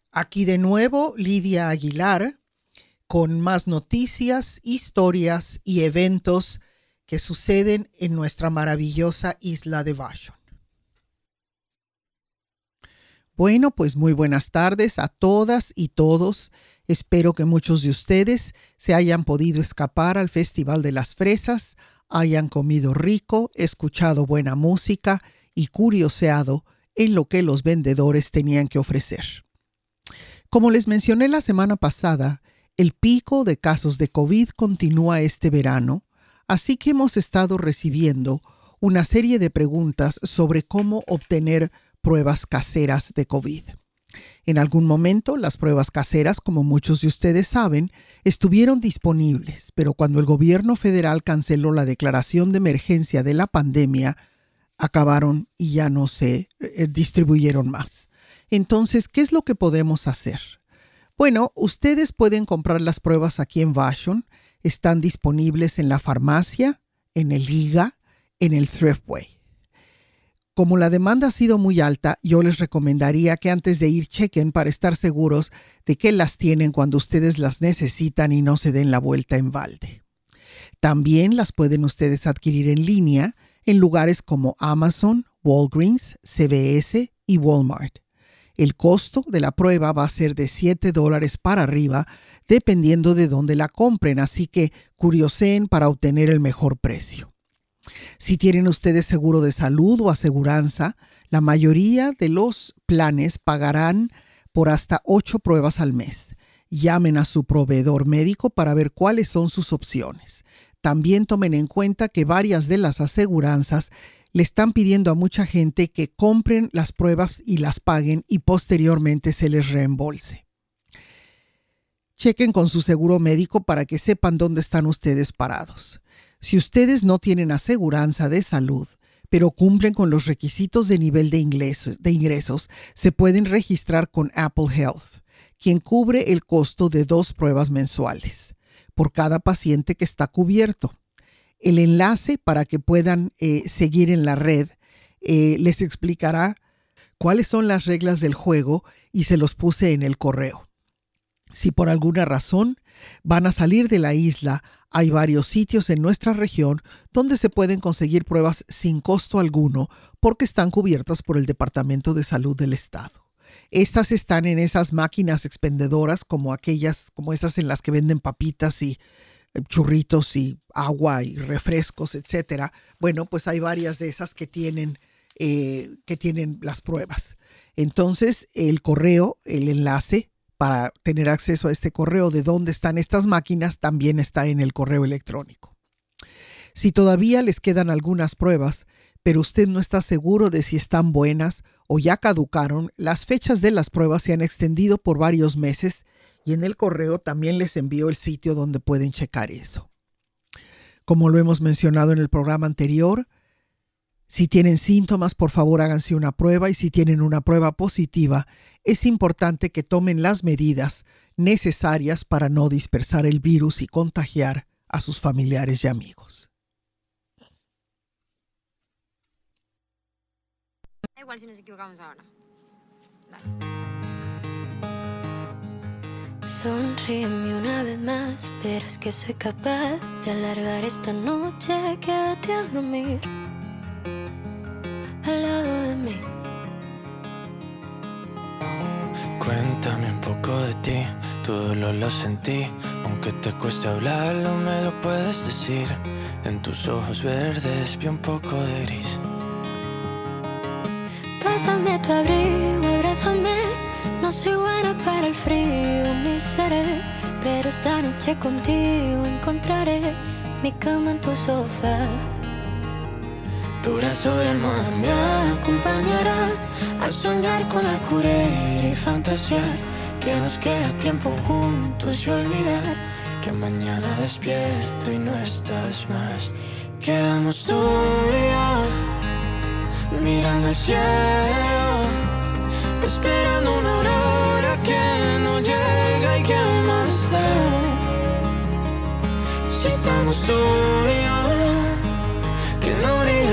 Aquí de nuevo Lidia Aguilar con más noticias, historias y eventos que suceden en nuestra maravillosa isla de Vashon. Bueno, pues muy buenas tardes a todas y todos. Espero que muchos de ustedes se hayan podido escapar al Festival de las Fresas, hayan comido rico, escuchado buena música y curioseado en lo que los vendedores tenían que ofrecer. Como les mencioné la semana pasada, el pico de casos de COVID continúa este verano, así que hemos estado recibiendo una serie de preguntas sobre cómo obtener pruebas caseras de COVID. En algún momento, las pruebas caseras, como muchos de ustedes saben, estuvieron disponibles, pero cuando el gobierno federal canceló la declaración de emergencia de la pandemia, acabaron y ya no se distribuyeron más. Entonces, ¿qué es lo que podemos hacer? Bueno, ustedes pueden comprar las pruebas aquí en Vashon. Están disponibles en la farmacia, en el IGA, en el Thriftway. Como la demanda ha sido muy alta, yo les recomendaría que antes de ir chequen para estar seguros de que las tienen cuando ustedes las necesitan y no se den la vuelta en balde. También las pueden ustedes adquirir en línea en lugares como Amazon, Walgreens, CVS y Walmart. El costo de la prueba va a ser de $7 para arriba, dependiendo de dónde la compren, así que curioseen para obtener el mejor precio. Si tienen ustedes seguro de salud o aseguranza, la mayoría de los planes pagarán por hasta 8 pruebas al mes. Llamen a su proveedor médico para ver cuáles son sus opciones. También tomen en cuenta que varias de las aseguranzas le están pidiendo a mucha gente que compren las pruebas y las paguen y posteriormente se les reembolse. Chequen con su seguro médico para que sepan dónde están ustedes parados. Si ustedes no tienen aseguranza de salud, pero cumplen con los requisitos de nivel de ingresos, se pueden registrar con Apple Health, quien cubre el costo de 2 pruebas mensuales por cada paciente que está cubierto. El enlace para que puedan seguir en la red les explicará cuáles son las reglas del juego y se los puse en el correo. Si por alguna razón van a salir de la isla, hay varios sitios en nuestra región donde se pueden conseguir pruebas sin costo alguno porque están cubiertas por el Departamento de Salud del Estado. Estas están en esas máquinas expendedoras como esas en las que venden papitas y churritos y agua y refrescos, etcétera. Bueno, pues hay varias de esas que tienen las pruebas. Entonces, el correo, el enlace para tener acceso a este correo de dónde están estas máquinas también está en el correo electrónico. Si todavía les quedan algunas pruebas, pero usted no está seguro de si están buenas o ya caducaron, las fechas de las pruebas se han extendido por varios meses y en el correo también les envío el sitio donde pueden checar eso. Como lo hemos mencionado en el programa anterior, si tienen síntomas, por favor háganse una prueba y si tienen una prueba positiva, es importante que tomen las medidas necesarias para no dispersar el virus y contagiar a sus familiares y amigos. Da igual si nos equivocamos ahora. Dale. Sonríeme una vez más, verás que soy capaz de alargar esta noche. Quédate a dormir al lado de mí. Cuéntame un poco de ti, tu dolor lo sentí. Aunque te cueste hablarlo, me lo puedes decir. En tus ojos verdes vi un poco de gris. Pásame tu abrigo, abrázame. No soy buena para el frío, ni seré, pero esta noche contigo encontraré mi cama en tu sofá. Tu brazo de almohada me acompañará a soñar con la cura y fantasear que nos queda tiempo juntos y olvidar que mañana despierto y no estás más. Quedamos tú y yo mirando el cielo, esperando una aurora que no llega y que más da. Si estamos tú y yo, que no brilla el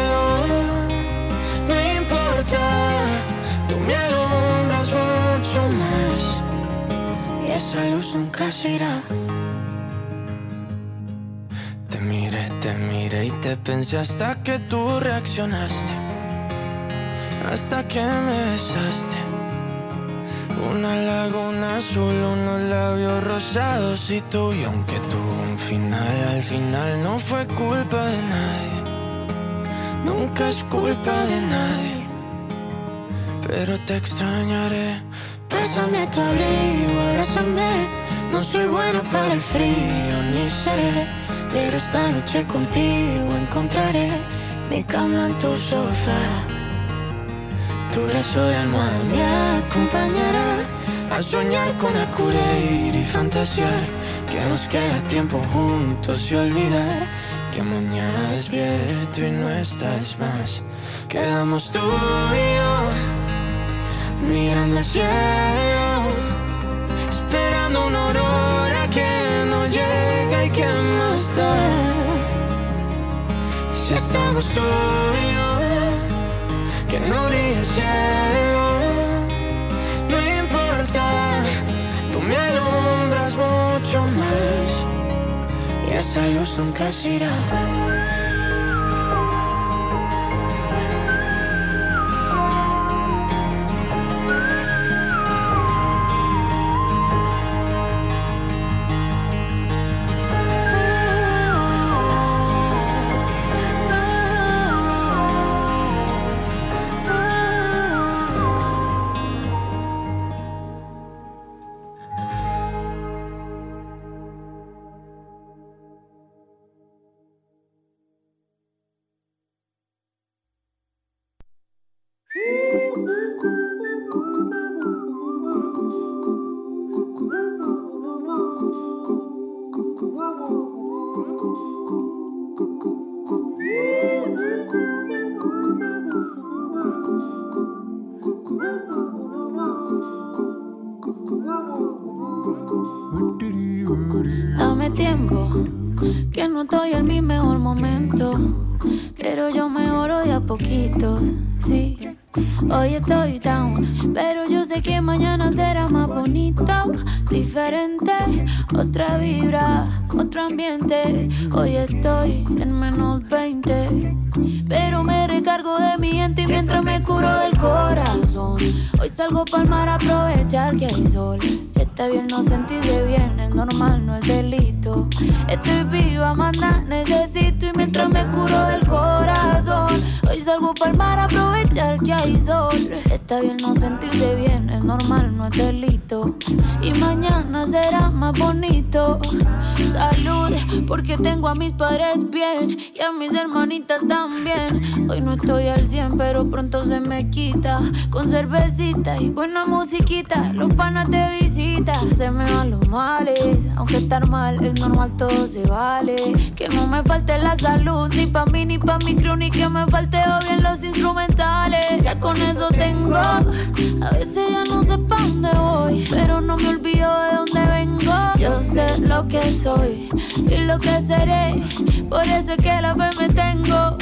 cielo, no importa, tú me alumbras mucho luz nunca se irá. Te miré y te pensé hasta que tú reaccionaste, hasta que me besaste. Una laguna azul, unos labios rosados y tú. Y aunque tuvo un final, al final no fue culpa de nadie. Nunca es culpa de nadie. Pero te extrañaré. Pásame tu abrigo, abrázame. No soy bueno para el frío, ni seré. Pero esta noche contigo encontraré mi cama en tu sofá. Tu brazo de almohada me acompañará a soñar con acudir y fantasear que nos queda tiempo juntos y olvidar que mañana despierto y no estás más. Quedamos tú y yo mirando el cielo, esperando una aurora que no llega y que más da. Si estamos tú y yo, que no brille el cielo, no importa, tú me alumbras mucho más y esa luz nunca se irá. Dame tiempo, que no estoy en mi mejor momento, pero yo mejoro de a poquitos, sí. Hoy estoy down, pero yo sé que mañana será más bonito, diferente, otra vibra, otro ambiente. Hoy estoy en menos 20, pero me recargo de mi gente y mientras me curo del corazón. Hoy salgo pa'l mar a aprovechar que hay sol. Está bien no sentirse bien, es normal, no es delito. Estoy viva, manda, necesito y mientras me curo del corazón. Hoy salgo pa'l mar a aprovechar que hay sol. Está bien no sentirse bien, es normal, no es delito. Y mañana será más bonito. Salud, porque tengo a mis padres bien y a mis hermanitas también. Hoy no estoy al 100, pero pronto se me quita. Con cervecita y buena musiquita, los panas de visita. Se me van los males, aunque estar mal es normal, todo se vale. Que no me falte la salud, ni pa' mí ni pa' mi crew, ni que me falte o bien los instrumentales. Ya con eso tengo, a veces ya no sé pa' dónde voy, pero no me olvido de dónde vengo. Yo sé lo que soy y lo que seré, por eso es que la fe me tengo.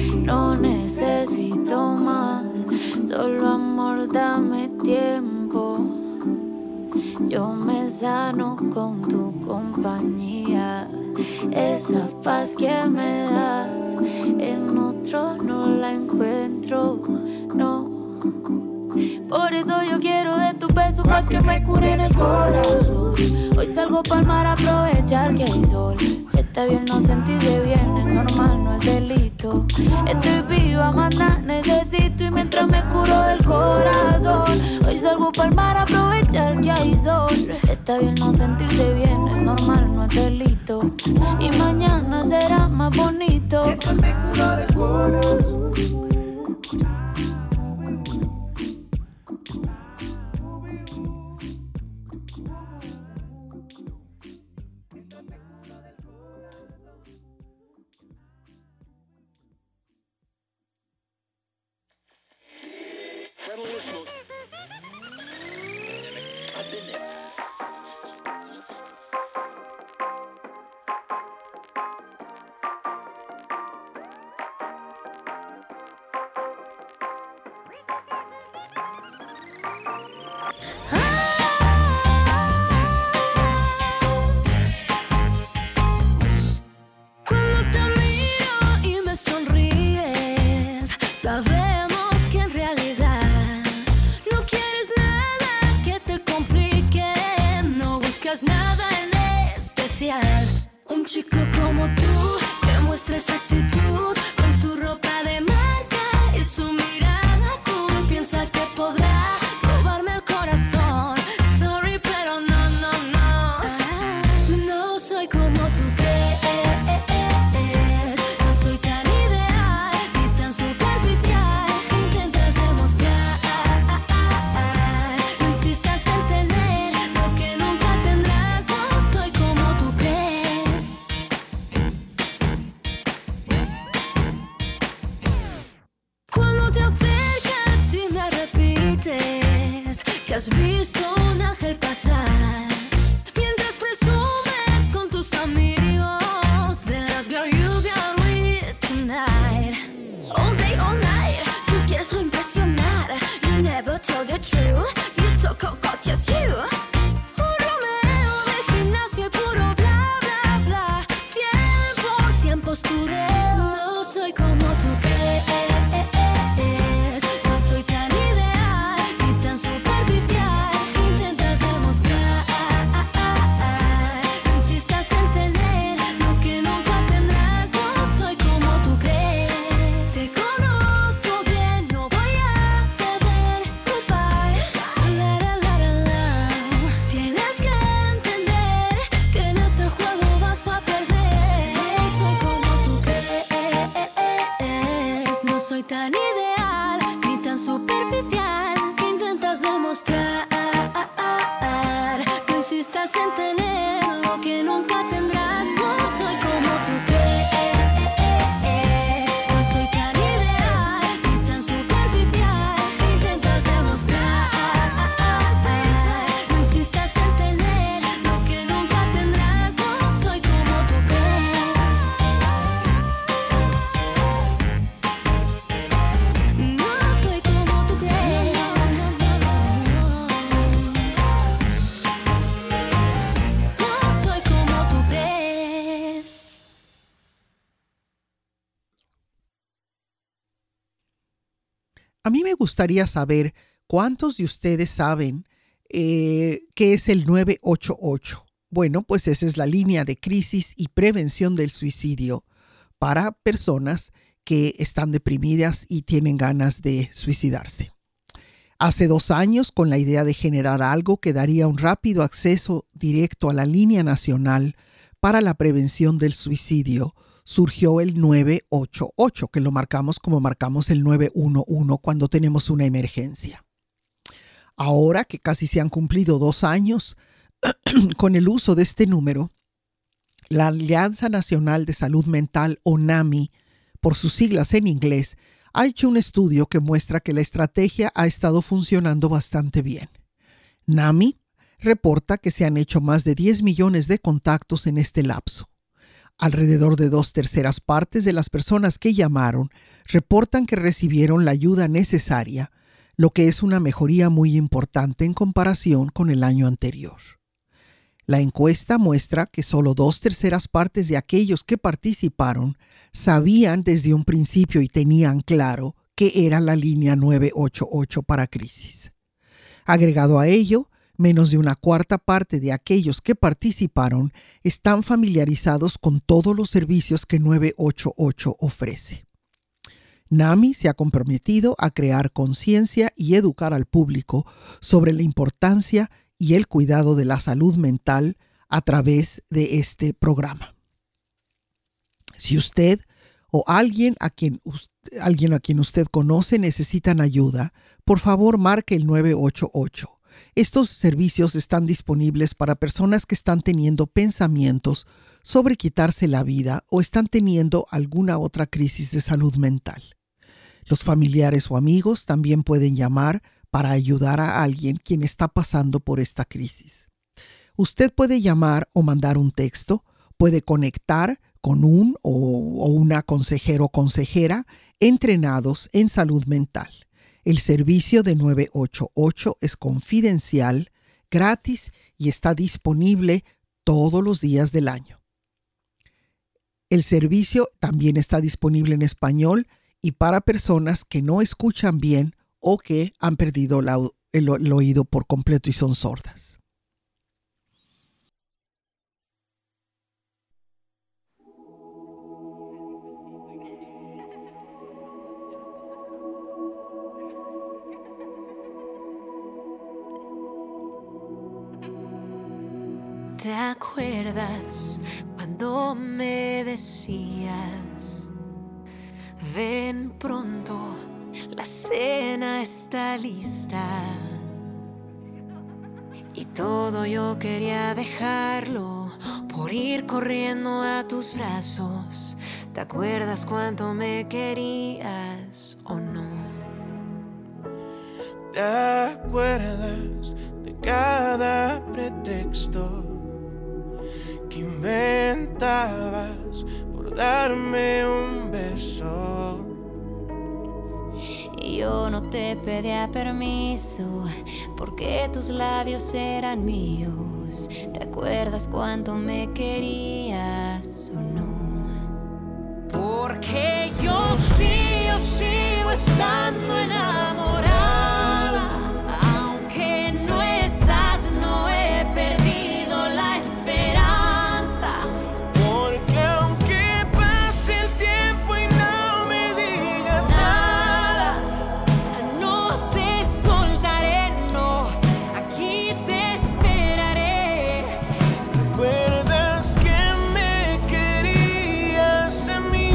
No necesito más, solo amor, dame tiempo. Yo me sano con tu compañía. Esa paz que me das, en otro no la encuentro, no. Por eso yo quiero de tu beso pa' que me cure en el corazón. Hoy salgo pa'l mar a aprovechar que hay sol. Está bien no sentirse bien, es normal, no es delito. Estoy viva, manda, necesito y mientras me curo del corazón. Hoy salgo pa'l mar a aprovechar que hay sol. Está bien no sentirse bien, es normal, no es delito. Y mañana será más bonito. Mientras me curo del corazón. visto un ángel pasar mientras presumes con tus amigos. Then ask girl you got with tonight. All day, all night. Tú quieres lo impresionar. You never tell the truth. You talk about just you. Un Romeo de gimnasia y puro bla, bla, bla. 100% postureo. No soy como tú crees. No soy tan ideal ni tan superficial. Intentas demostrar. No insistas en tener lo que nunca tendrás. No soy como tú crees. Te conozco bien, no voy a ceder. Goodbye. La, la, la, la, la. Tienes que entender que en este juego vas a perder. No soy como tú crees. No soy tan ideal ni tan superficial. Intentas demostrar. No insistas en tener lo que nunca tendrás. No soy como tú crees. No soy tan ideal ni tan superficial. Intentas demostrar. No insistas en tener lo que nunca tendrás. No soy como tú crees. No soy como tú crees. No soy como tú crees. A mí me gustaría saber cuántos de ustedes saben qué es el 988. Bueno, pues esa es la línea de crisis y prevención del suicidio para personas que están deprimidas y tienen ganas de suicidarse. Hace 2 años, con la idea de generar algo que daría un rápido acceso directo a la línea nacional para la prevención del suicidio, surgió el 988, que lo marcamos como marcamos el 911 cuando tenemos una emergencia. Ahora que casi se han cumplido 2 años con el uso de este número, la Alianza Nacional de Salud Mental, o NAMI, por sus siglas en inglés, ha hecho un estudio que muestra que la estrategia ha estado funcionando bastante bien. NAMI reporta que se han hecho más de 10 millones de contactos en este lapso. Alrededor de 2/3 partes de las personas que llamaron reportan que recibieron la ayuda necesaria, lo que es una mejoría muy importante en comparación con el año anterior. La encuesta muestra que solo 2/3 partes de aquellos que participaron sabían desde un principio y tenían claro que era la línea 988 para crisis. Agregado a ello, menos de 1/4 parte de aquellos que participaron están familiarizados con todos los servicios que 988 ofrece. NAMI se ha comprometido a crear conciencia y educar al público sobre la importancia y el cuidado de la salud mental a través de este programa. Si usted o alguien a quien usted conoce necesitan ayuda, por favor marque el 988. Estos servicios están disponibles para personas que están teniendo pensamientos sobre quitarse la vida o están teniendo alguna otra crisis de salud mental. Los familiares o amigos también pueden llamar para ayudar a alguien quien está pasando por esta crisis. Usted puede llamar o mandar un texto, puede conectar con un o una consejero o consejera entrenados en salud mental. El servicio de 988 es confidencial, gratis y está disponible todos los días del año. El servicio también está disponible en español y para personas que no escuchan bien o que han perdido el oído por completo y son sordas. ¿Te acuerdas cuando me decías, ven pronto, la cena está lista? Y todo yo quería dejarlo por ir corriendo a tus brazos. ¿Te acuerdas cuánto me querías o no? ¿Te acuerdas cada pretexto que inventabas por darme un beso. Y yo no te pedía permiso porque tus labios eran míos. ¿Te acuerdas cuánto me querías o no? Porque yo sigo estando enamorada. Aunque no estás, no he perdido la esperanza. Porque aunque pase el tiempo y no me digas nada, no te soltaré, no, aquí te esperaré. ¿recuerdas que me querías a mí?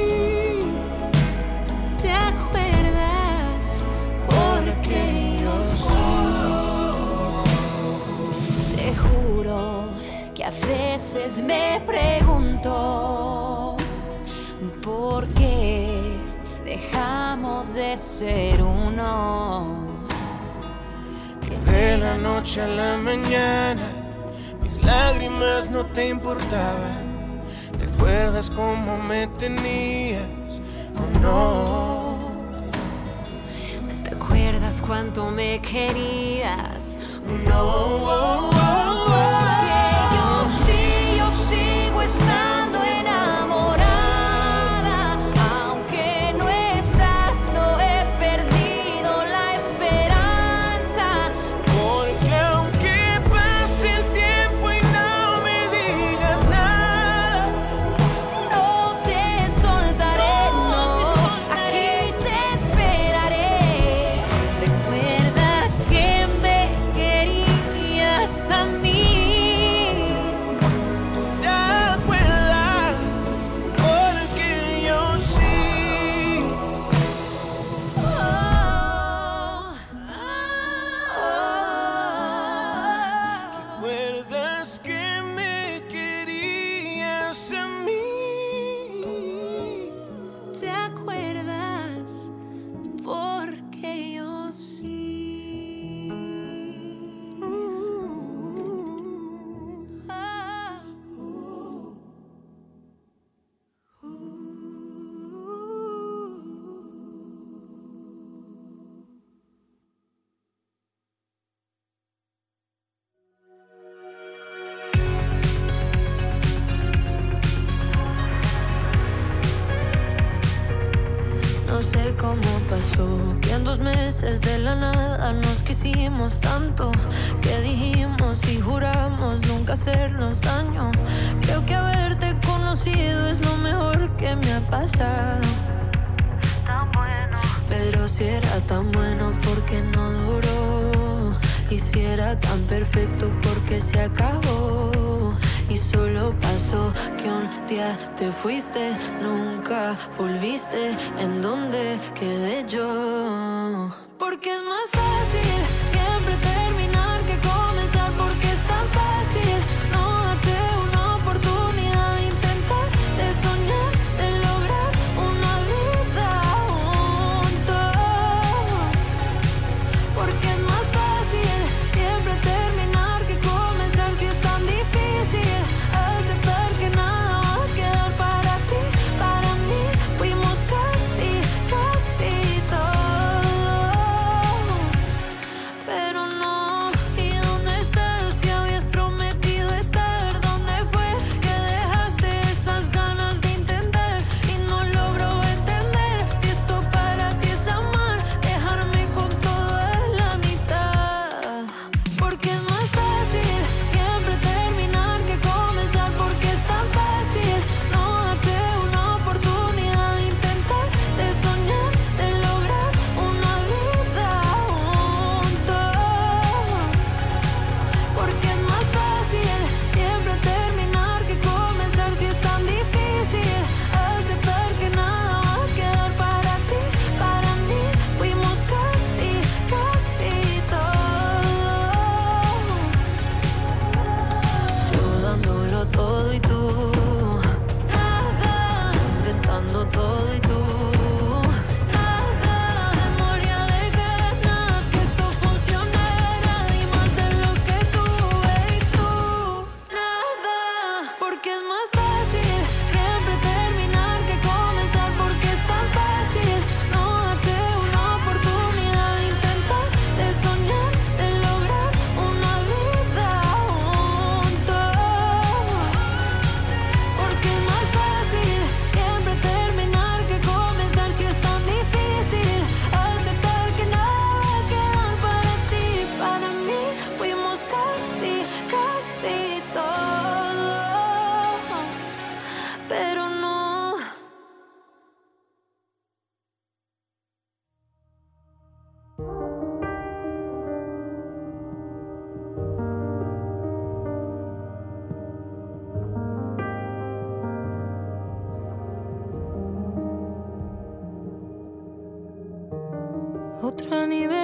¿Te acuerdas? Porque yo soy. Te juro que a veces me pregunto por qué dejamos de ser uno. Que de la noche a la mañana mis lágrimas no te importaban. ¿Te acuerdas cómo me tenías o no? ¿Te acuerdas cuánto me querías? No. Porque yo sigo estando enamorada. Aunque no estás, no he perdido la esperanza. Porque aunque pase el tiempo y no me digas nada, No te soltaré, no, aquí te esperaré. Recuerda que me querías a mí. ¿te acuerdas? Porque yo sí. ¿Recuerdas que me querías a mí? ¿Te acuerdas? Porque yo sí. No sé cómo pasó, que en 2 meses de la nada nos quisimos tanto, que dijimos y juramos nunca hacernos daño. Creo que haberte conocido es lo mejor que me ha pasado. Tan bueno. Pero si era tan bueno, ¿por qué no duró? Y si era tan perfecto, ¿por qué se acabó? Y solo pasó que un día te fuiste, nunca volviste. ¿En dónde quedé yo? Porque es más fácil siempre terminar que comenzar. Porque es tan fácil no darse una oportunidad de intentar, de soñar, de lograr una vida juntos. Porque es más fácil siempre terminar que comenzar. Si es tan difícil aceptar que nada va a quedar para ti, para mí. Fuimos casi todo.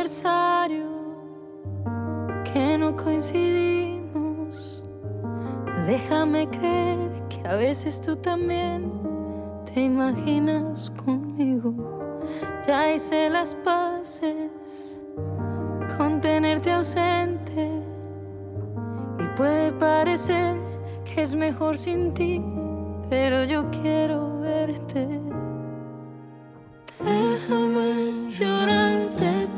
aniversario que no coincidimos. Déjame creer que a veces tú también te imaginas conmigo. Ya hice las paces con tenerte ausente y puede parecer que es mejor sin ti, pero yo quiero verte. Déjame llorarte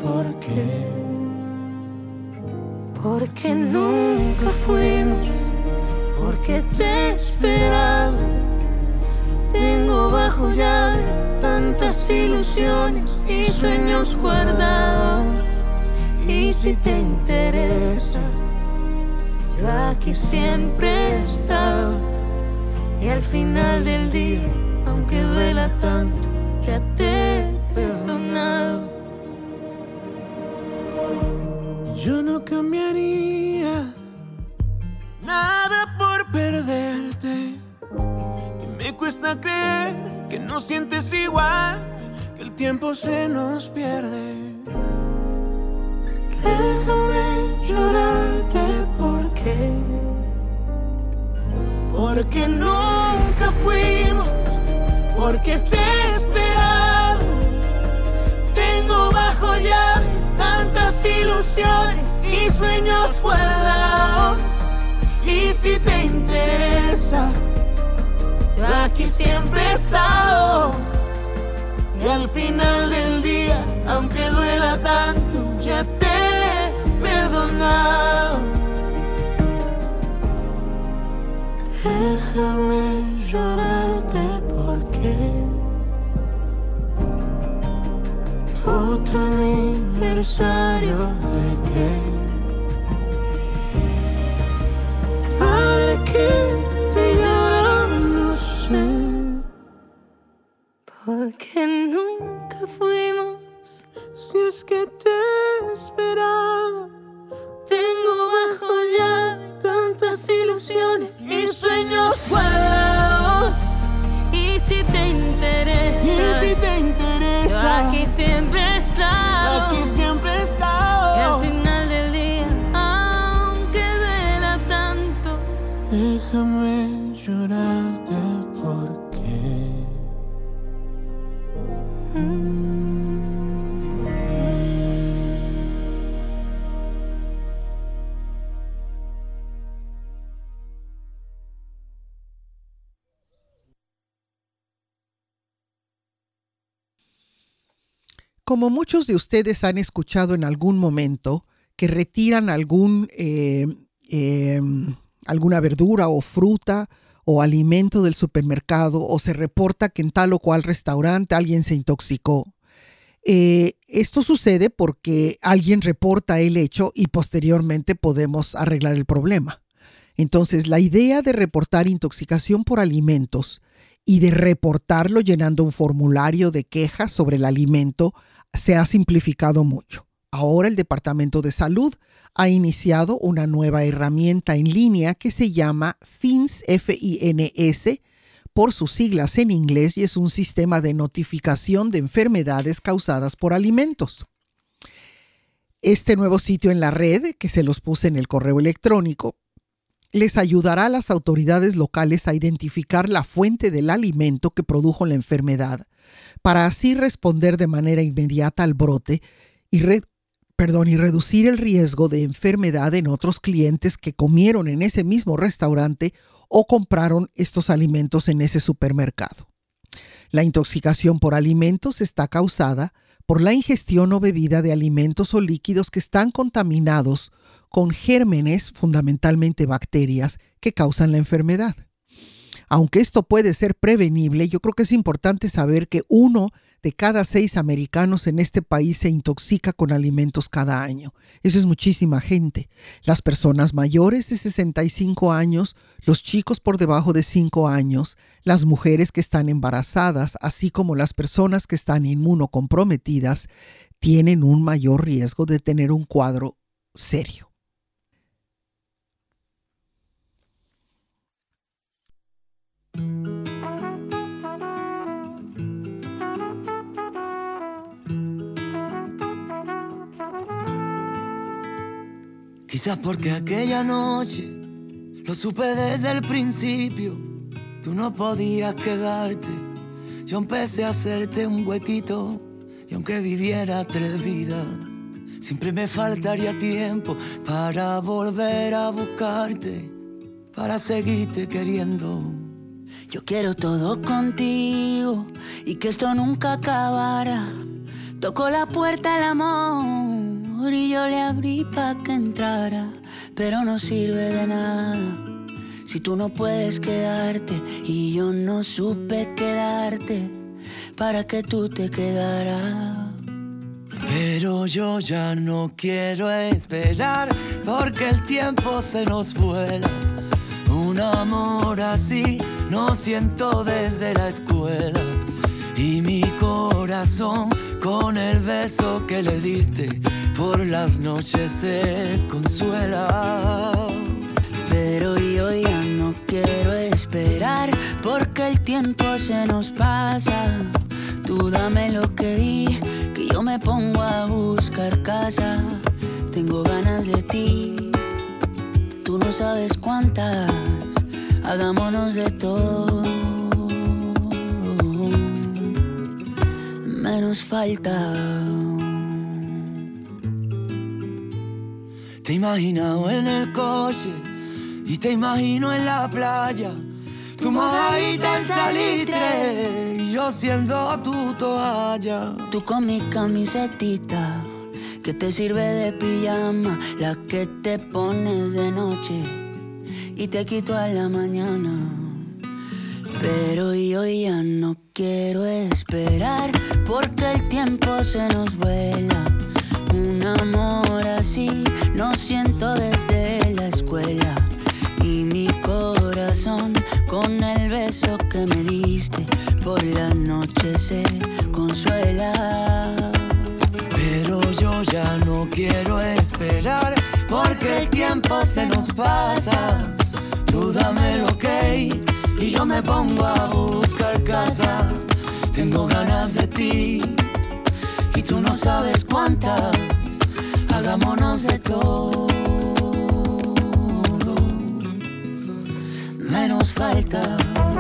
porque nunca fuimos, porque te he esperado. Tengo bajo llave tantas ilusiones y sueños guardados. Y si te interesa, yo aquí siempre he estado. Y al final del día, aunque duela tanto, ya te he perdonado. Yo no cambiaría nada por perderte. Y me cuesta creer que no sientes igual, que el tiempo se nos pierde. Déjame llorarte porque nunca fuimos, porque te he esperado. Tengo bajo llave tantas ilusiones y sueños guardados. Y si te interesa, yo aquí siempre he estado. Y al final del día, aunque duela tanto, ya te he perdonado. Déjame llorarte porque otro aniversario de que para qué te lloro no sé, porque nunca fuimos. Si es que te he esperado, Tengo bajo llave tantas ilusiones y sueños guardados. Y si te interesa, yo aquí siempre he estado. aquí siempre he estado. Y al final del día, aunque duela tanto, déjame llorarte porque Como muchos de ustedes han escuchado en algún momento, que retiran alguna verdura o fruta o alimento del supermercado, o se reporta que en tal o cual restaurante alguien se intoxicó. Esto sucede porque alguien reporta el hecho y posteriormente podemos arreglar el problema. Entonces, la idea de reportar intoxicación por alimentos y de reportarlo llenando un formulario de quejas sobre el alimento se ha simplificado mucho. Ahora el Departamento de Salud ha iniciado una nueva herramienta en línea que se llama FINS, F-I-N-S, por sus siglas en inglés, y es un sistema de notificación de enfermedades causadas por alimentos. Este nuevo sitio en la red, que se los puse en el correo electrónico, les ayudará a las autoridades locales a identificar la fuente del alimento que produjo la enfermedad, para así responder de manera inmediata al brote y reducir el riesgo de enfermedad en otros clientes que comieron en ese mismo restaurante o compraron estos alimentos en ese supermercado. La intoxicación por alimentos está causada por la ingestión o bebida de alimentos o líquidos que están contaminados con gérmenes, fundamentalmente bacterias, que causan la enfermedad. Aunque esto puede ser prevenible, yo creo que es importante saber que 1 de cada 6 americanos en este país se intoxica con alimentos cada año. Eso es muchísima gente. Las personas mayores de 65 años, los chicos por debajo de 5 años, las mujeres que están embarazadas, así como las personas que están inmunocomprometidas, tienen un mayor riesgo de tener un cuadro serio. Quizás porque aquella noche lo supe desde el principio. Tú no podías quedarte. Yo empecé a hacerte un huequito. Y aunque viviera 3 vidas, siempre me faltaría tiempo para volver a buscarte, para seguirte queriendo. Yo quiero todo contigo y que esto nunca acabara. Tocó la puerta el amor y yo le abrí pa' que entrara, pero no sirve de nada si tú no puedes quedarte y yo no supe quedarte para que tú te quedaras. Pero yo ya no quiero esperar porque el tiempo se nos vuela. Un amor así no siento desde la escuela. Y mi corazón con el beso que le diste por las noches se consuela. Pero yo ya no quiero esperar porque el tiempo se nos pasa. Tú dame lo que yo me pongo a buscar casa. Tengo ganas de ti, tú no sabes cuántas. Hagámonos de todo, menos falta. Te he imaginado en el coche y te imagino en la playa. Tu mojadita en salitre y yo siendo tu toalla. Tú con mi camisetita que te sirve de pijama, la que te pones de noche y te quito a la mañana. Pero yo ya no quiero esperar porque el tiempo se nos vuela. Un amor así no siento desde la escuela. Y mi corazón con el beso que me diste por la noche se consuela. Pero yo ya no quiero esperar porque el tiempo se nos pasa. Tú dame el ok y yo me pongo a buscar casa. Tengo ganas de ti y tú no sabes cuántas. Hagámonos de todo, menos falta.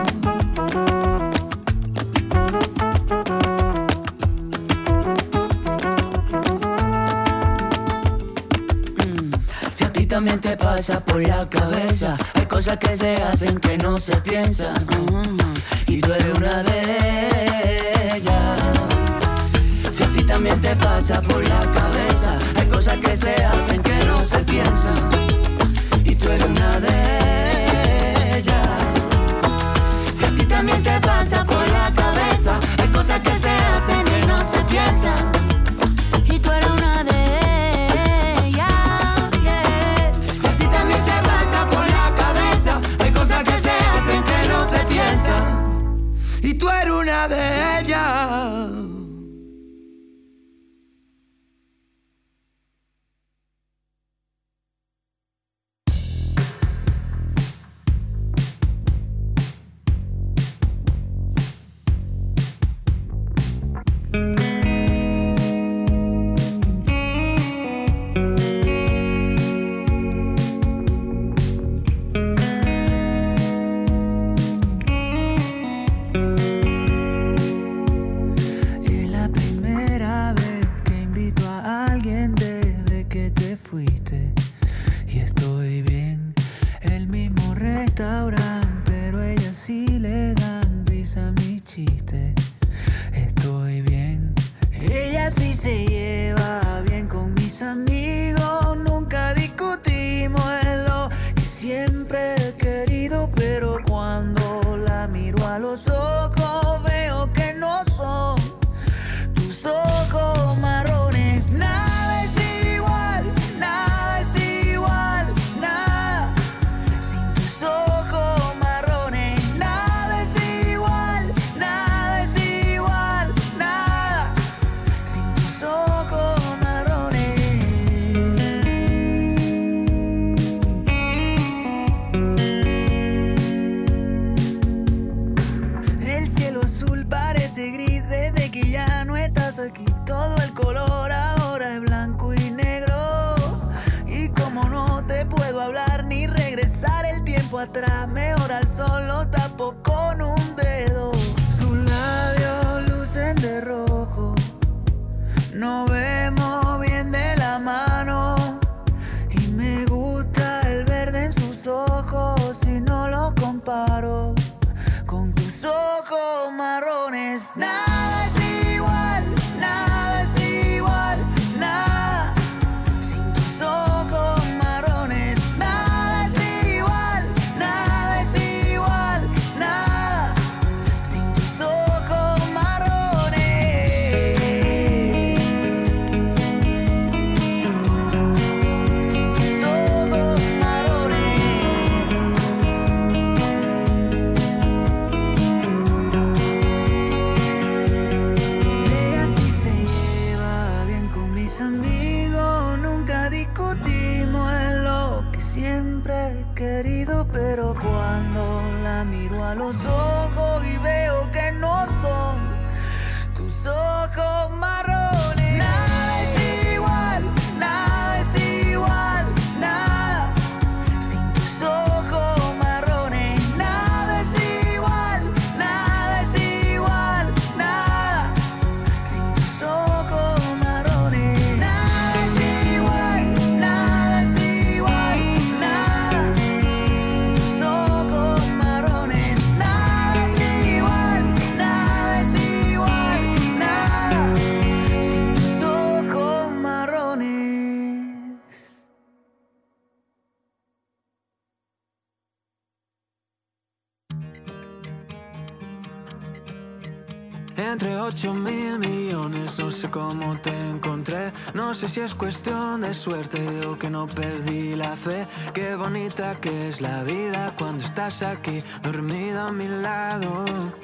Si a ti también te pasa por la cabeza, hay cosas que se hacen que no se piensan, y tú eres una de ellas. Si a ti también te pasa por la cabeza, hay cosas que se hacen que no se piensan, y tú eres una de ellas. Si a ti también te pasa por la cabeza, hay cosas que se hacen que no se piensan, Y tú eres una de ellas, yeah. Si a ti también te pasa por la cabeza, hay cosas que se hacen que no se piensan, y tú eres una de ellas. ojos puedo hablar ni regresar el tiempo atrás. Mejor al sol lo tapo con un dedo. Sus labios lucen de rojo, nos vemos bien de la mano. Y me gusta el verde en sus ojos y no lo comparo con tus ojos marrones. Nada es igual, nada es igual, nada. Sin tus ojos marrones. Nada es igual, nada es igual, nada. Sin tus ojos marrones. Sin tus ojos marrones. Ella sí se lleva bien con mis amigos. Nunca discutimos en lo que siempre he querido. Pero cuando la miro a los ojos y veo que no son tus ojos marrones. Nada es igual, nada es igual, nada. Sin tus ojos marrones. Nada es igual, nada es igual, nada. Sin tus ojos marrones. Nada es igual, nada es igual, nada. Sin tus ojos marrones. Nada es igual, nada es igual, nada. Sin tus ojos marrones. Entre 8.000 millones, no sé cómo te encontré. No sé si es cuestión de suerte o que no perdí la fe. Qué bonita que es la vida cuando estás aquí, dormido a mi lado.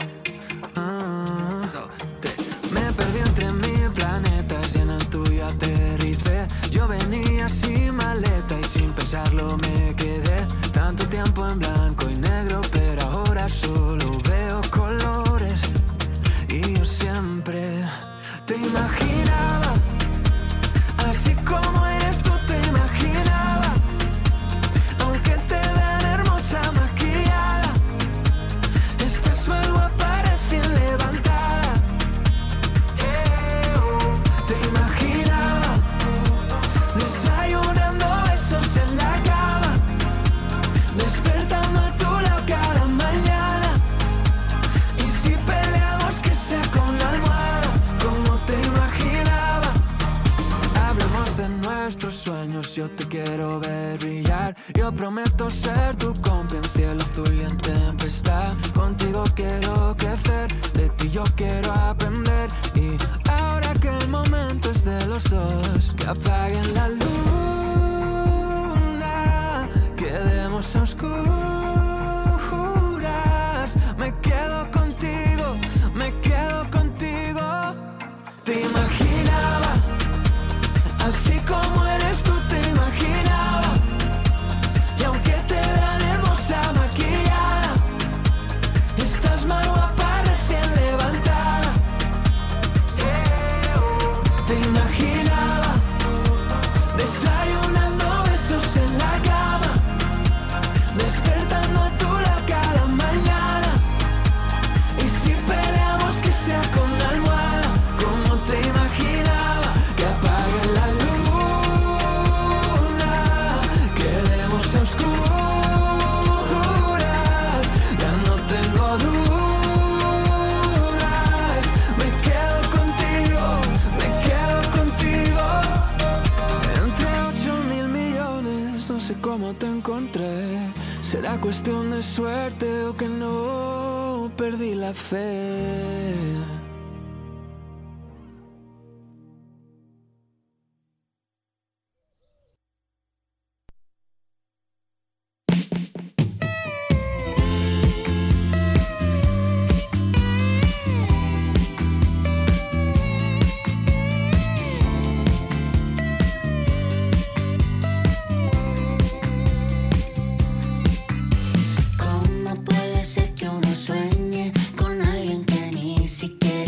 Me perdí entre 1000 planetas y en el tuyo aterricé. Yo venía sin maleta y sin pensarlo me quedé. Tanto tiempo en blanco y negro, pero ahora solo veo colores. Y yo siempre te imaginaba, así como eres tú te imaginaba. Aunque te vean hermosa maquillada, estás más guapa recién levantada. Te imaginaba desayunando besos en la cama, despertando a tu lado cada mañana. Y si peleamos que sea con la almohada, como te imaginaba. Hablemos de nuestros sueños, yo te quiero ver brillar. Yo prometo ser tu compa en cielo azul y en tempestad. Contigo quiero crecer, de ti yo quiero aprender. Y ahora que el momento es de los dos, que apaguen la luna, quedemos a oscuras. Me quedo contigo, me quedo contigo. Te imaginaba, así como eres tú te imaginaba. Y aunque te vean hermosa maquillada, estás más guapa recién levantada. Te imaginaba desayunando besos en la cama, despertando a tu lado cada mañana. Y si peleamos que sea con la almohada, como te imaginaba. Que apague la luna, quedemos a oscuras. Ya no tengo dudas, me quedo contigo, me quedo contigo. Entre 8.000 millones, no sé cómo te encontré. Será cuestión de suerte o que no perdí la fe. ¿Cómo puede ser que uno sueñe con alguien que ni siquiera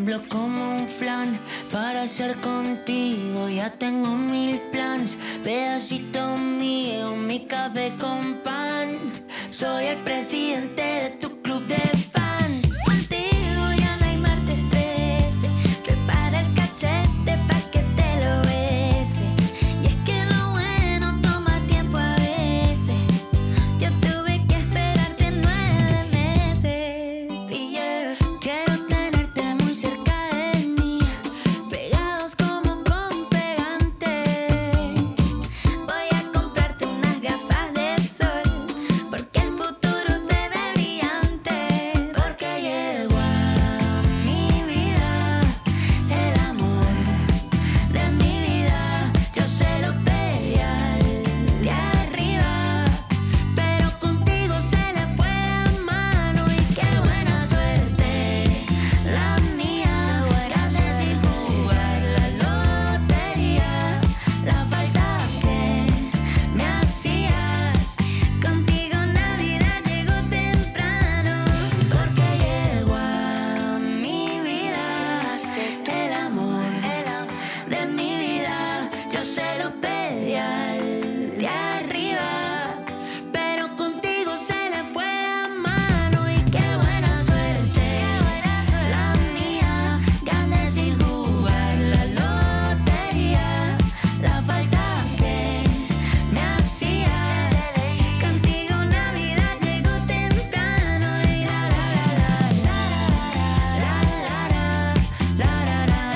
tiemblo como un flan para ser contigo. Ya tengo 1000 planes, pedacito mío, mi café con pan. Soy el presidente de tu club de fans. Contigo ya no hay martes 13. Prepara el cachete pa' que te lo bese. Y es que lo bueno toma tiempo a veces. Yo tuve que esperarte 9 meses. Sí, yeah. Quiero tenerte muy cerca de mí, pegados como con pegante. Voy a comprarte unas gafas de sol, porque el futuro se ve brillante. Porque llegó a mi vida el amor de mi vida. Yo se lo pedí al de arriba, pero contigo se le fue la mano. Y qué buena suerte la mía, gané sin jugar la lotería. La falta que me hacías, contigo Navidad llegó temprano. Porque llegó a mi vida el amor de mi vida. Yo se lo pedí al de arriba, pero contigo se le fue la mano. Y qué buena suerte la mía, gané sin jugar la lotería. La falta que me hacías, contigo Navidad llegó temprano. Y la la la la la la la la la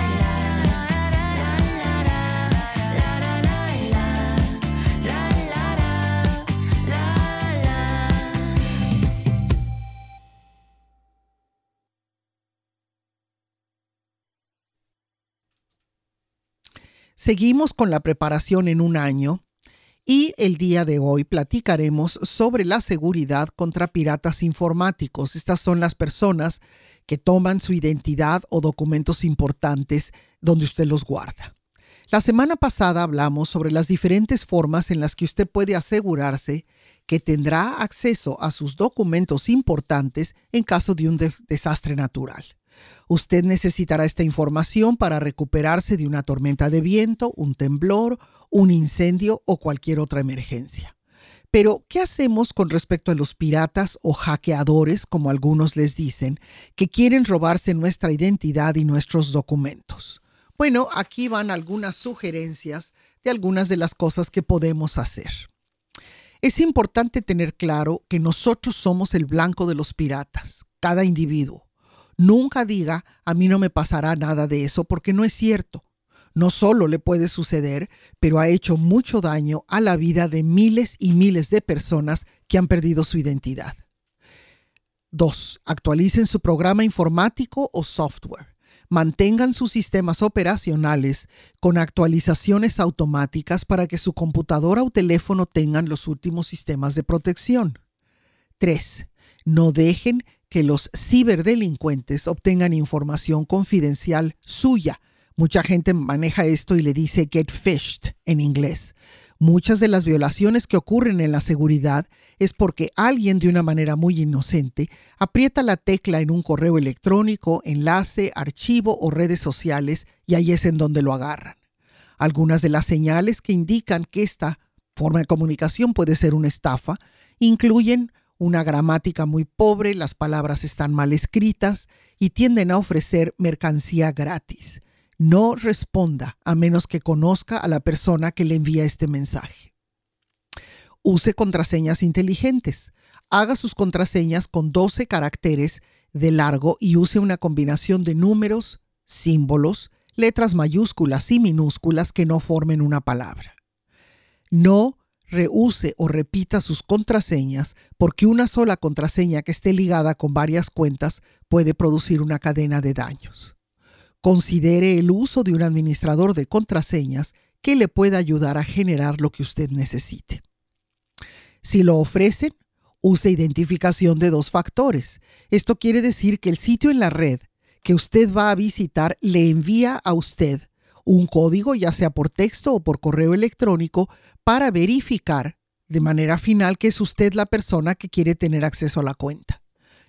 Seguimos con la preparación en un año y el día de hoy platicaremos sobre la seguridad contra piratas informáticos. Estas son las personas que toman su identidad o documentos importantes donde usted los guarda. La semana pasada hablamos sobre las diferentes formas en las que usted puede asegurarse que tendrá acceso a sus documentos importantes en caso de un desastre natural. Usted necesitará esta información para recuperarse de una tormenta de viento, un temblor, un incendio o cualquier otra emergencia. Pero, ¿qué hacemos con respecto a los piratas o hackeadores, como algunos les dicen, que quieren robarse nuestra identidad y nuestros documentos? Bueno, aquí van algunas sugerencias de algunas de las cosas que podemos hacer. Es importante tener claro que nosotros somos el blanco de los piratas, cada individuo. Nunca diga, a mí no me pasará nada de eso, porque no es cierto. No solo le puede suceder, pero ha hecho mucho daño a la vida de miles y miles de personas que han perdido su identidad. 2. Actualicen su programa informático o software. Mantengan sus sistemas operacionales con actualizaciones automáticas para que su computadora o teléfono tengan los últimos sistemas de protección. 3. No dejen que los ciberdelincuentes obtengan información confidencial suya. Mucha gente maneja esto y le dice get phished en inglés. Muchas de las violaciones que ocurren en la seguridad es porque alguien de una manera muy inocente aprieta la tecla en un correo electrónico, enlace, archivo o redes sociales y ahí es en donde lo agarran. Algunas de las señales que indican que esta forma de comunicación puede ser una estafa incluyen una gramática muy pobre, las palabras están mal escritas y tienden a ofrecer mercancía gratis. No responda a menos que conozca a la persona que le envía este mensaje. Use contraseñas inteligentes. Haga sus contraseñas con 12 caracteres de largo y use una combinación de números, símbolos, letras mayúsculas y minúsculas que no formen una palabra. No reuse o repita sus contraseñas porque una sola contraseña que esté ligada con varias cuentas puede producir una cadena de daños. Considere el uso de un administrador de contraseñas que le pueda ayudar a generar lo que usted necesite. Si lo ofrecen, use identificación de 2 factores. Esto quiere decir que el sitio en la red que usted va a visitar le envía a usted un código, ya sea por texto o por correo electrónico, para verificar de manera final que es usted la persona que quiere tener acceso a la cuenta.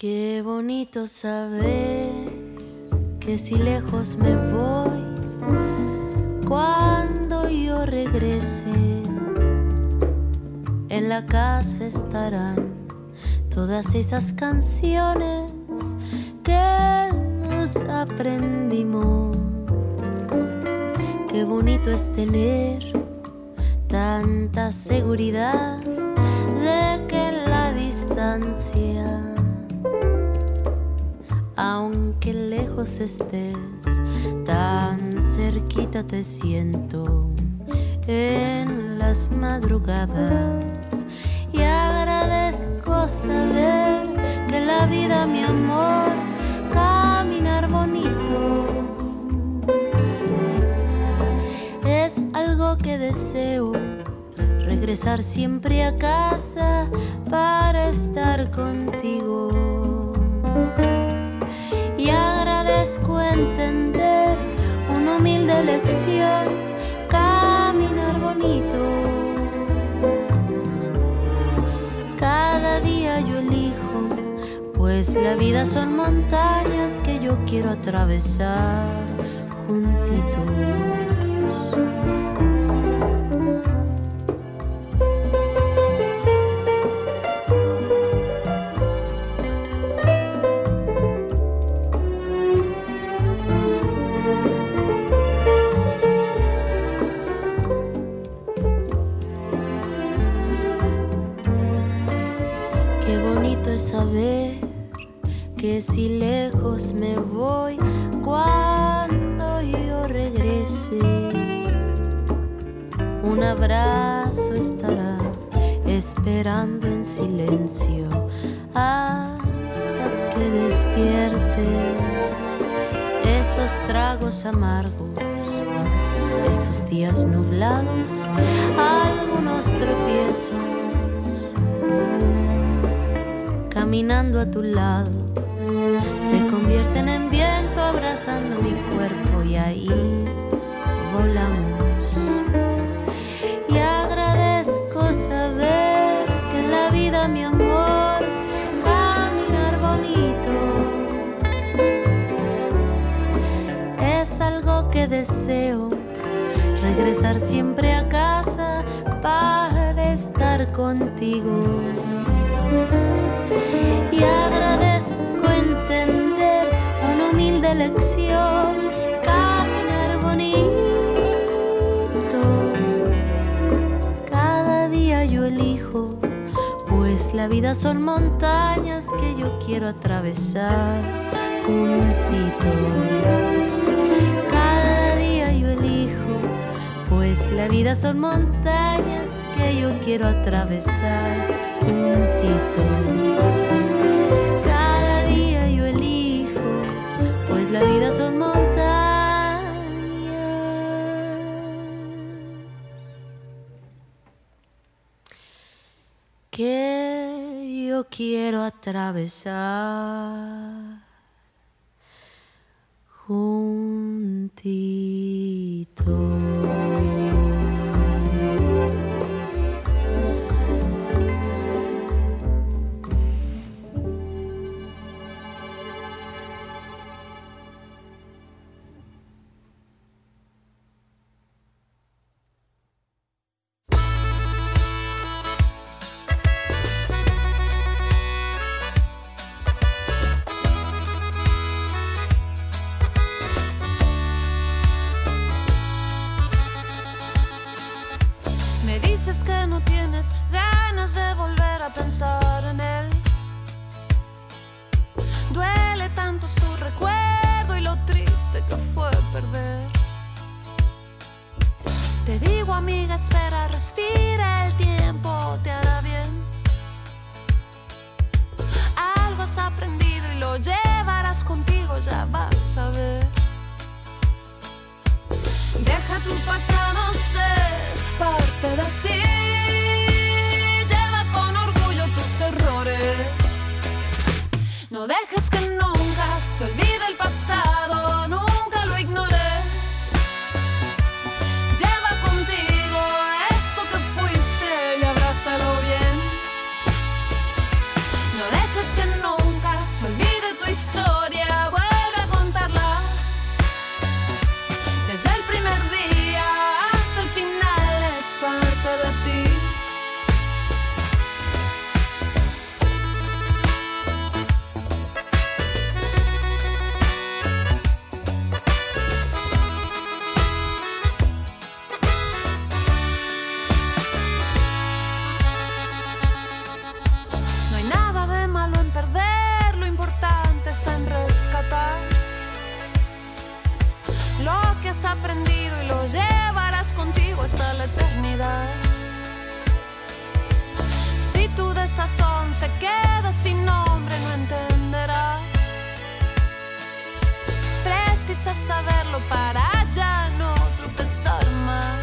Qué bonito saber que si lejos me voy, cuando yo regrese, en la casa estarán todas esas canciones que nos aprendimos. Qué bonito es tener tanta seguridad de que la distancia, aunque lejos estés, tan cerquita te siento en las madrugadas. Y agradezco saber que la vida, mi amor, caminar bonito, es algo que deseo, regresar siempre a casa para estar contigo. Y agradezco entender una humilde lección, caminar bonito. Cada día yo elijo, pues la vida son montañas que yo quiero atravesar juntitos. Saber que si lejos me voy, cuando yo regrese, un abrazo estará esperando en silencio hasta que despierte. Esos tragos amargos, esos días nublados, algunos tropiezos, caminando a tu lado, se convierten en viento abrazando mi cuerpo y ahí volamos. Y agradezco saber que en la vida, mi amor, caminar bonito es algo que deseo, regresar siempre a casa para estar contigo. Y agradezco entender una humilde lección, caminar bonito. Cada día yo elijo, pues la vida son montañas que yo quiero atravesar juntitos. Cada día yo elijo, pues la vida son montañas que yo quiero atravesar juntitos. Cada día yo elijo, pues la vida son montañas que yo quiero atravesar juntitos. Dices que no tienes ganas de volver a pensar en él. Duele tanto su recuerdo y lo triste que fue perder. Te digo, amiga, espera, respira, el tiempo te hará bien. Algo has aprendido y lo llevarás contigo, ya vas a ver. Deja tu pasado ser parte de ti. Lleva con orgullo tus errores. No dejes que nunca se olvide el pasado, nunca lo ignores. Lleva contigo eso que fuiste y abrázalo bien. No dejes que nunca se hasta la eternidad. Si tu desazón se queda sin nombre, no entenderás. Precisas saberlo para ya no tropezar más.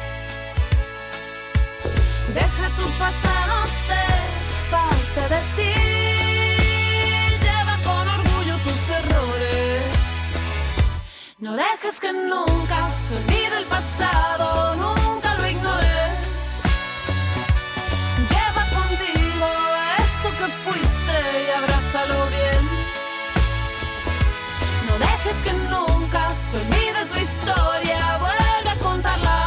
Deja tu pasado ser parte de ti. Lleva con orgullo tus errores. No dejes que nunca se olvide el pasado, nunca lo ignores. Lleva contigo eso que fuiste y abrázalo bien. No dejes que nunca se olvide tu historia, vuelve a contarla.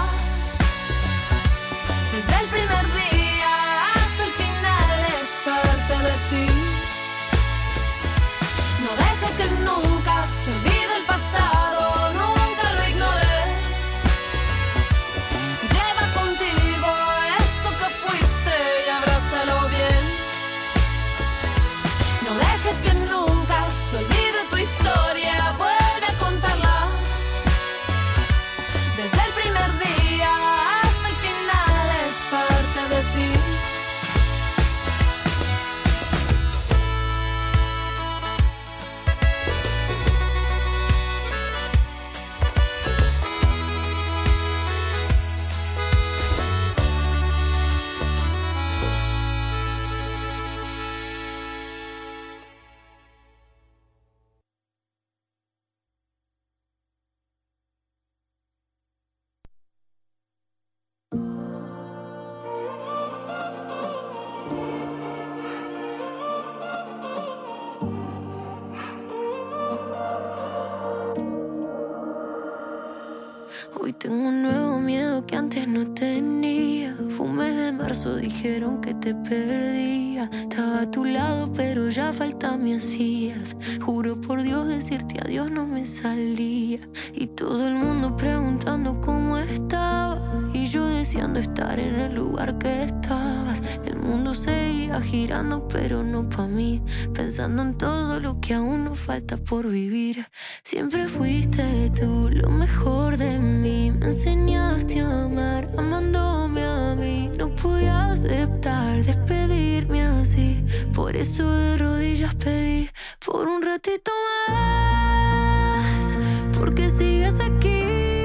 Desde el primer día hasta el final es parte de ti. No dejes que nunca se olvide el pasado, nunca lo ignores. Lleva contigo eso que fuiste y abrázalo bien. No dejes que nunca se olvide tu historia, vuelve a contarla. Desde el primer día hasta el final es parte de ti. Hoy tengo un nuevo miedo que antes no tenía. Fue un mes de marzo, dijeron que te perdía. Estaba a tu lado, pero ya falta me hacías. Juro por Dios decirte adiós no me salía. Y todo el mundo preguntando cómo estaba. Y yo deseando estar en el lugar que estabas. El mundo seguía girando, pero no pa' mí. Pensando en todo lo que aún nos falta por vivir. Siempre fuiste tú lo mejor de mí. Me enseñaste a amar, amándome a mí. No podía aceptar despedirme así. Por eso de rodillas pedí por un ratito más. Porque sigues aquí.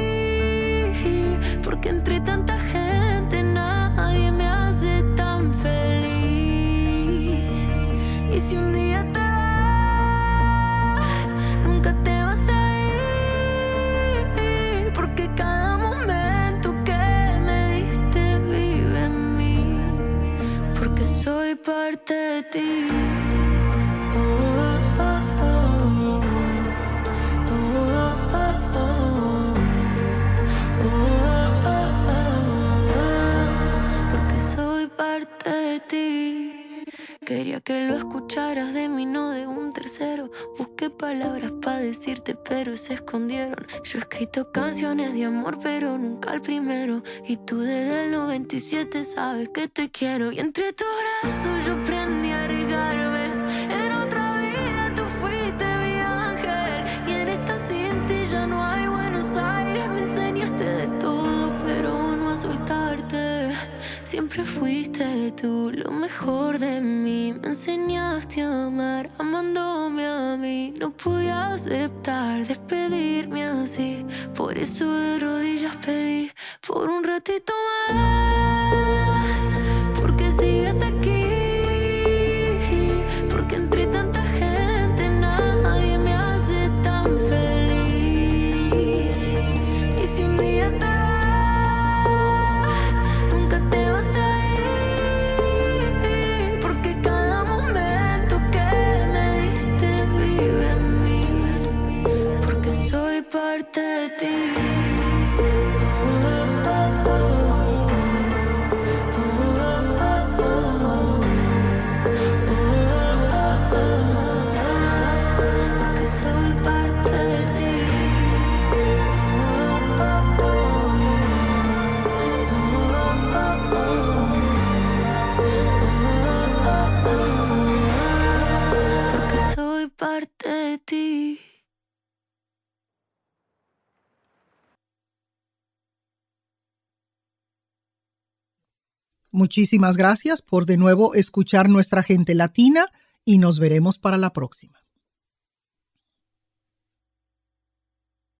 Porque entre tanta gente nadie me hace tan feliz. Y si un día te vas, nunca te vas a ir. Porque cada momento que me diste vive en mí. Porque soy parte de ti. Quería que lo escucharas de mí, no de un tercero. Busqué palabras para decirte, pero se escondieron. Yo he escrito canciones de amor, pero nunca el primero. Y tú desde el 97 sabes que te quiero. Y entre tus brazos yo aprendí a regarme. En otra vida tú fuiste mi ángel. Y en esta sin ti ya no hay Buenos Aires. Me enseñaste de todo, pero no a soltarte. Siempre fuiste tú lo mejor de mí. Me enseñaste a amar, amándome a mí. No podía aceptar despedirme así. Por eso de rodillas pedí por un ratito más. Porque sigues aquí. Porque entre tanta gente nadie me hace tan feliz. Y si un día te vas, nunca te vas a ir. Porque cada momento que me diste vive en mí. Porque soy parte de ti. Porque soy parte de ti. Porque soy parte de ti. Muchísimas gracias por de nuevo escuchar nuestra gente latina y nos veremos para la próxima.